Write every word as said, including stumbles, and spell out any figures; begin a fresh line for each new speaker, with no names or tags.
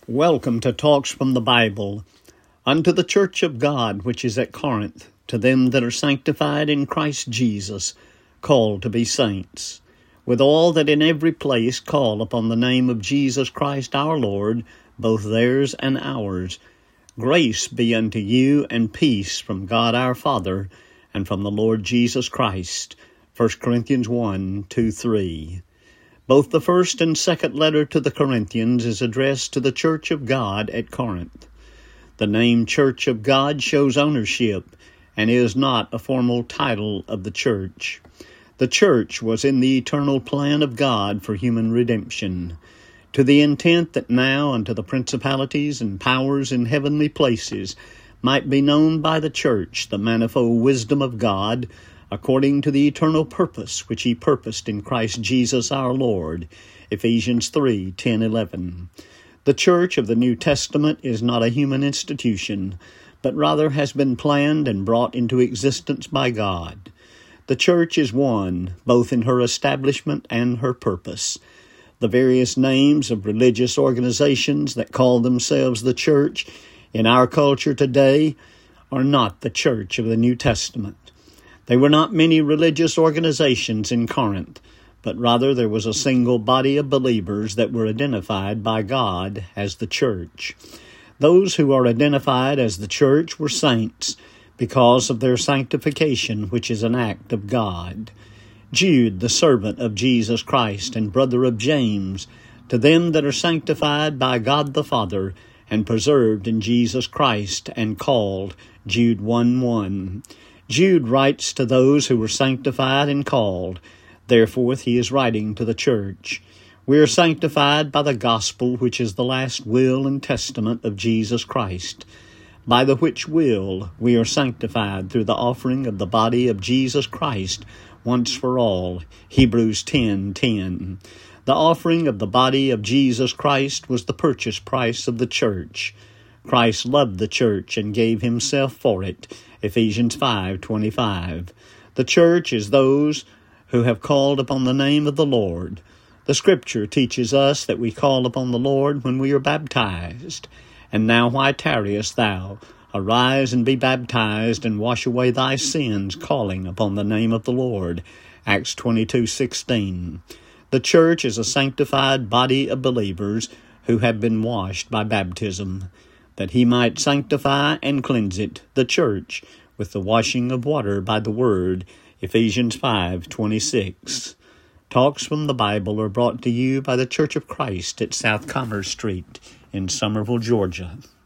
Welcome to Talks from the Bible. Unto the church of God which is at Corinth, to them that are sanctified in Christ Jesus, called to be saints, with all that in every place call upon the name of Jesus Christ our Lord, both theirs and ours. Grace be unto you and peace from God our Father and from the Lord Jesus Christ. First Corinthians one, two, three. Both the first and second letter to the Corinthians is addressed to the Church of God at Corinth. The name Church of God shows ownership and is not a formal title of the church. The church was in the eternal plan of God for human redemption, to the intent that now unto the principalities and powers in heavenly places might be known by the church the manifold wisdom of God, according to the eternal purpose which he purposed in Christ Jesus our Lord. Ephesians three, ten, eleven. The church of the New Testament is not a human institution, but rather has been planned and brought into existence by God. The church is one, both in her establishment and her purpose. The various names of religious organizations that call themselves the church in our culture today are not the church of the New Testament. There were not many religious organizations in Corinth, but rather there was a single body of believers that were identified by God as the church. Those who are identified as the church were saints because of their sanctification, which is an act of God. Jude, the servant of Jesus Christ and brother of James, to them that are sanctified by God the Father and preserved in Jesus Christ and called, Jude one, one. Jude writes to those who were sanctified and called. Therefore he is writing to the church. We are sanctified by the gospel, which is the last will and testament of Jesus Christ, by the which will we are sanctified through the offering of the body of Jesus Christ once for all. Hebrews ten, ten. The offering of the body of Jesus Christ was the purchase price of the church. Christ loved the church and gave himself for it. Ephesians five, twenty-five. The church is those who have called upon the name of the Lord. The Scripture teaches us that we call upon the Lord when we are baptized. And now why tarriest thou? Arise and be baptized and wash away thy sins, calling upon the name of the Lord. Acts twenty-two, sixteen. The church is a sanctified body of believers who have been washed by baptism, that he might sanctify and cleanse it, the church, with the washing of water by the word. Ephesians five, twenty-six. Talks from the Bible are brought to you by the Church of Christ at South Commerce Street in Summerville, Georgia.